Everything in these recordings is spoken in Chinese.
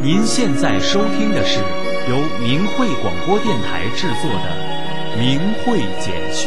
您现在收听的是由明慧广播电台制作的明慧简讯。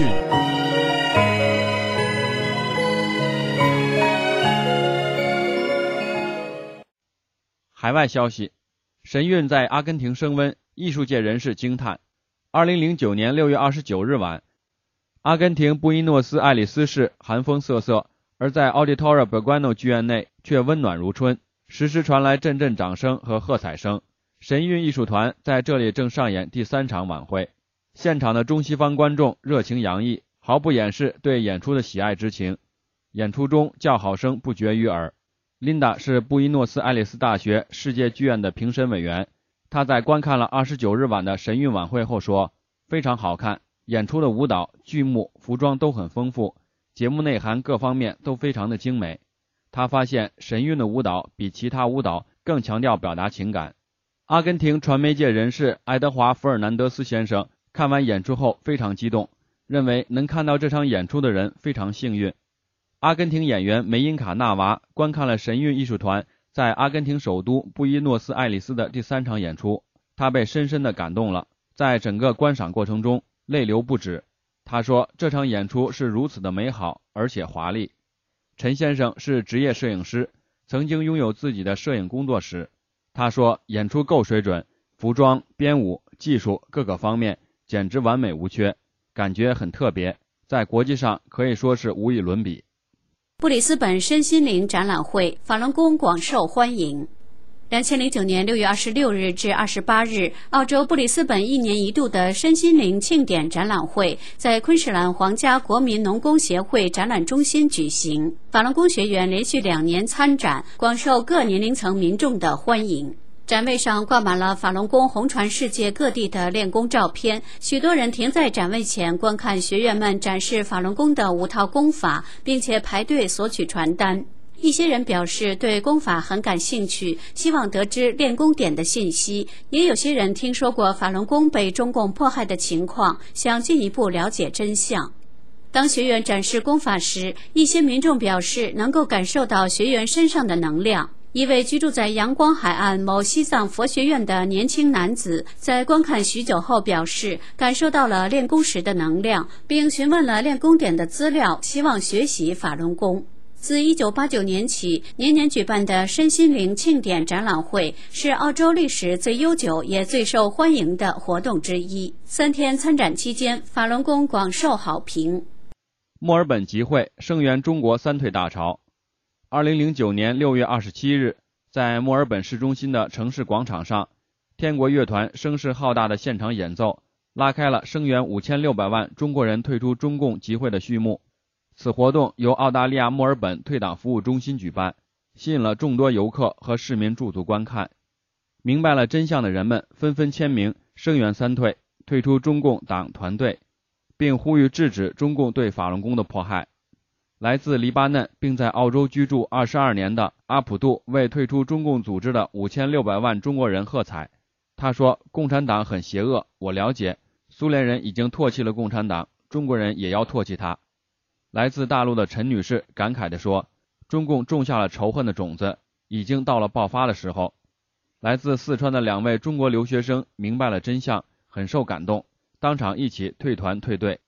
海外消息，神韵在阿根廷升温，艺术界人士惊叹。2009年6月29日晚，阿根廷布宜诺斯艾利斯市寒风瑟瑟，而在 Auditorio Belgrano 剧院内却温暖如春，时时传来阵阵掌声和喝彩声。神韵艺术团在这里正上演第3场晚会，现场的中西方观众热情洋溢，毫不掩饰对演出的喜爱之情。演出中叫好声不绝于耳。琳达是布宜诺斯艾利斯大学世界剧院的评审委员，她在观看了29日晚的神韵晚会后说，非常好看，演出的舞蹈、剧目、服装都很丰富，节目内涵各方面都非常的精美。他发现神韵的舞蹈比其他舞蹈更强调表达情感。阿根廷传媒界人士爱德华·福尔南德斯先生看完演出后非常激动，认为能看到这场演出的人非常幸运。阿根廷演员梅因卡纳娃观看了神韵艺术团在阿根廷首都布宜诺斯艾利斯的第3场演出，他被深深地感动了，在整个观赏过程中泪流不止。他说这场演出是如此的美好而且华丽。陈先生是职业摄影师，曾经拥有自己的摄影工作室。他说演出够水准，服装、编舞、技术各个方面简直完美无缺，感觉很特别，在国际上可以说是无与伦比。 布里斯本身心灵展览会法轮功广受欢迎。2009年6月26日至28日，澳洲布里斯本1年1度的身心灵庆典展览会在昆士兰皇家国民农工协会展览中心举行。法轮功学员连续2年参展，广受各年龄层民众的欢迎。展位上挂满了法轮功红传世界各地的练功照片，许多人停在展位前观看学员们展示法轮功的5套功法，并且排队索取传单。一些人表示对功法很感兴趣，希望得知练功点的信息，也有些人听说过法轮功被中共迫害的情况，想进一步了解真相。当学员展示功法时，一些民众表示能够感受到学员身上的能量。一位居住在阳光海岸某西藏佛学院的年轻男子在观看许久后表示感受到了练功时的能量，并询问了练功点的资料，希望学习法轮功。自1989年起，年年举办的身心灵庆典展览会是澳洲历史最悠久也最受欢迎的活动之一。3天参展期间，法轮功广受好评。 墨尔本集会声援中国3退大潮。2009年6月27日，在墨尔本市中心的城市广场上，天国乐团声势浩大的现场演奏，拉开了声援5600万中国人退出中共集会的序幕。此活动由澳大利亚墨尔本退党服务中心举办，吸引了众多游客和市民驻足观看。明白了真相的人们纷纷签名声援3退，退出中共党团队，并呼吁制止中共对法轮功的迫害。来自黎巴嫩并在澳洲居住22年的阿普杜为退出中共组织的5600万中国人喝彩。他说，共产党很邪恶，我了解，苏联人已经唾弃了共产党，中国人也要唾弃他。来自大陆的陈女士感慨地说，中共种下了仇恨的种子，已经到了爆发的时候。来自四川的2位中国留学生明白了真相，很受感动，当场一起退团退队。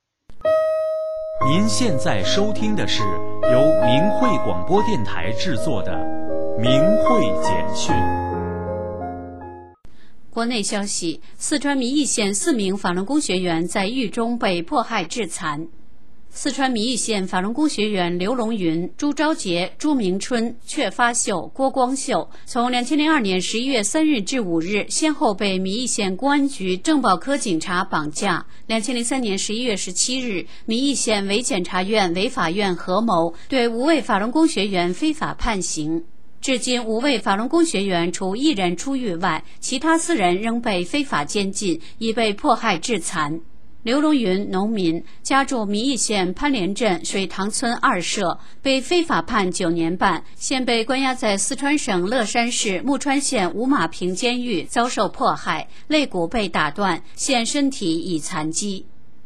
您现在收听的是由明慧广播电台制作的明慧简讯。 国内消息，四川弥义县4名法轮功学员在狱中被迫害致残。四川弥义县法轮功学员刘龙云、朱昭杰、朱明春、阙发秀、郭光秀，从2002年11月3日至5日，先后被弥义县公安局政保科警察绑架。2003年11月17日，弥义县委检察院、委法院合谋对5位法轮功学员非法判刑。至今5位法轮功学员除1人出狱外，其他4人仍被非法监禁，已被迫害致残。刘荣云，农民，家住弥义县潘连镇水塘村2社，被非法判9年半，现被关押在四川省乐山市木川县五马坪监狱，遭受迫害，肋骨被打断，现身体已残疾。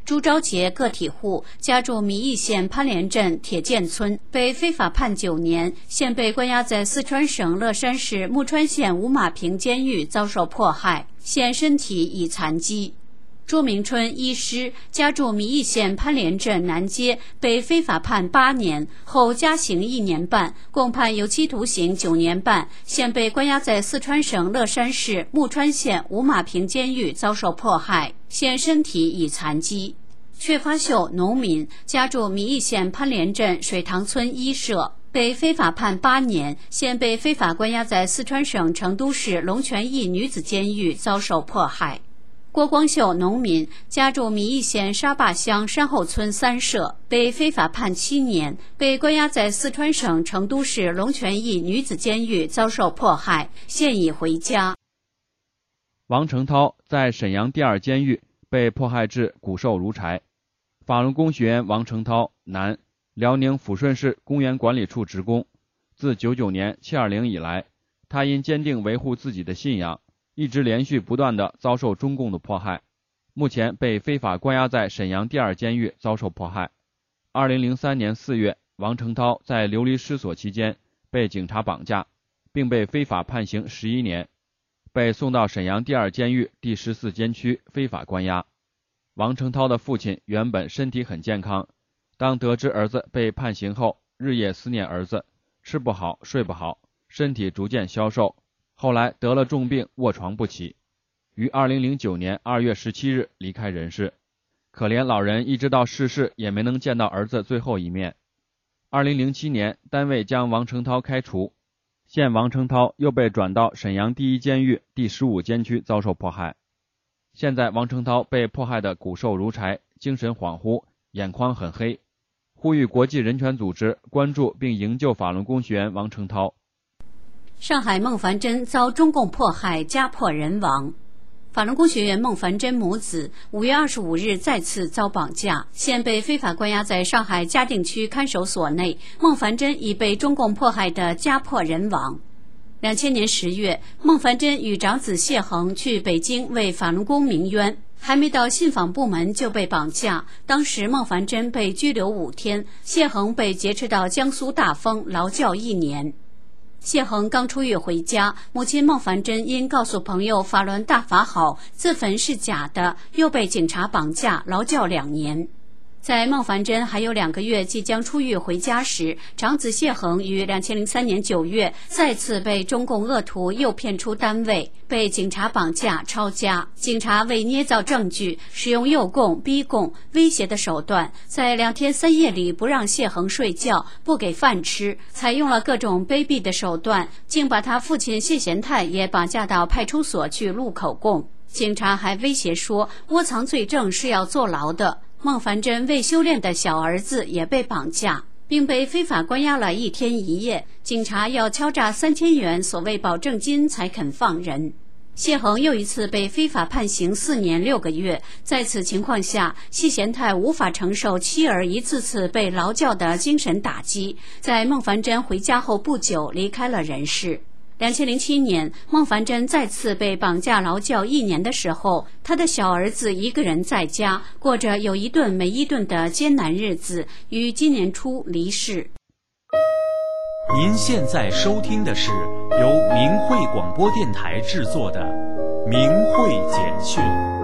朱昭杰个体户，家住弥义县潘连镇铁剑村，被非法判9年，现被关押在四川省乐山市木川县五马坪监狱遭受迫害，现身体已残疾。朱明春医师，家住弥义县潘连镇南街，被非法判8年，后加刑1年半，共判有期徒刑9年半，现被关押在四川省乐山市木川县五马坪监狱遭受迫害，现身体已残疾。阙发秀，农民，家住弥义县潘连镇水塘村一社，被非法判8年，现被非法关押在四川省成都市龙泉驿女子监狱遭受迫害。郭光秀，农民，家住弥义县沙坝乡山后村3社，被非法判7年，被关押在四川省成都市龙泉驿女子监狱遭受迫害，现已回家。 王成涛在沈阳第2监狱被迫害致骨瘦如柴。法轮功学员王成涛，男，辽宁抚顺市公园管理处职工。自99年720以来，他因坚定维护自己的信仰，一直连续不断地遭受中共的迫害，目前被非法关押在沈阳第2监狱遭受迫害。2003年4月，王成涛在流离失所期间被警察绑架，并被非法判刑11年，被送到沈阳第2监狱第14监区非法关押。王成涛的父亲原本身体很健康，当得知儿子被判刑后，日夜思念儿子，吃不好睡不好，身体逐渐消瘦，后来得了重病，卧床不起，于2009年2月17日离开人世。可怜老人一直到逝世也没能见到儿子最后一面。2007年，单位将王成涛开除，现王成涛又被转到沈阳第1监狱第15监区遭受迫害。现在王成涛被迫害得骨瘦如柴，精神恍惚，眼眶很黑，呼吁国际人权组织关注并营救法轮功学员王成涛。 上海孟凡珍遭中共迫害，家破人亡。法轮功学员孟凡珍母子5月25日再次遭绑架，现被非法关押在上海嘉定区看守所内。孟凡珍已被中共迫害的家破人亡。2000年10月，孟凡珍与长子谢恒去北京为法轮功鸣冤，还没到信访部门就被绑架。当时孟凡珍被拘留5天，谢恒被劫持到江苏大丰劳教1年。谢恒刚出狱回家，母亲孟凡珍因告诉朋友法轮大法好，自焚是假的，又被警察绑架劳教2年。在孟凡珍还有2个月即将出狱回家时，长子谢恒于2003年9月再次被中共恶徒诱骗出单位，被警察绑架抄家。警察为捏造证据，使用诱供、逼供、威胁的手段，在2天3夜里不让谢恒睡觉，不给饭吃，采用了各种卑鄙的手段，竟把他父亲谢贤泰也绑架到派出所去录口供。警察还威胁说，窝藏罪证是要坐牢的。孟凡珍未修炼的小儿子也被绑架，并被非法关押了1天1夜，警察要敲诈3000元所谓保证金才肯放人。谢恒又一次被非法判刑4年6个月，在此情况下，谢贤泰无法承受妻儿一次次被劳教的精神打击，在孟凡珍回家后不久离开了人世。2007年，孟凡珍再次被绑架劳教1年的时候，他的小儿子一个人在家，过着有一顿没一顿的艰难日子，于今年初离世。 您现在收听的是由明慧广播电台制作的《明慧简讯》。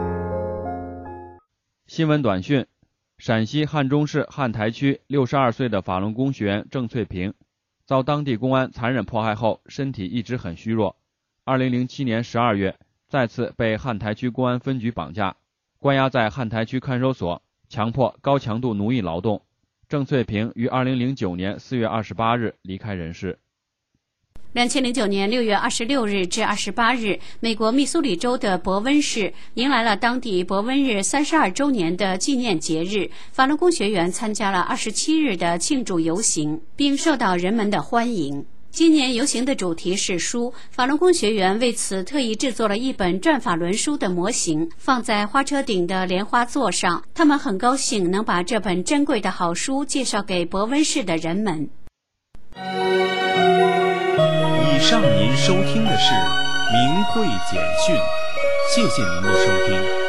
新闻短讯：陕西汉中市汉台区62岁的法轮功学员郑翠萍，遭当地公安残忍迫害后，身体一直很虚弱。2007年12月，再次被汉台区公安分局绑架，关押在汉台区看守所，强迫高强度奴役劳动。郑翠萍于2009年4月28日离开人世。 2009年6月26日至28日，美国密苏里州的伯温市迎来了当地伯温日32周年的纪念节日。法轮功学员参加了27日的庆祝游行，并受到人们的欢迎。今年游行的主题是书，法轮功学员为此特意制作了一本转法轮书的模型，放在花车顶的莲花座上。他们很高兴能把这本珍贵的好书介绍给伯温市的人们。 以上您收听的是明慧简讯，谢谢您的收听。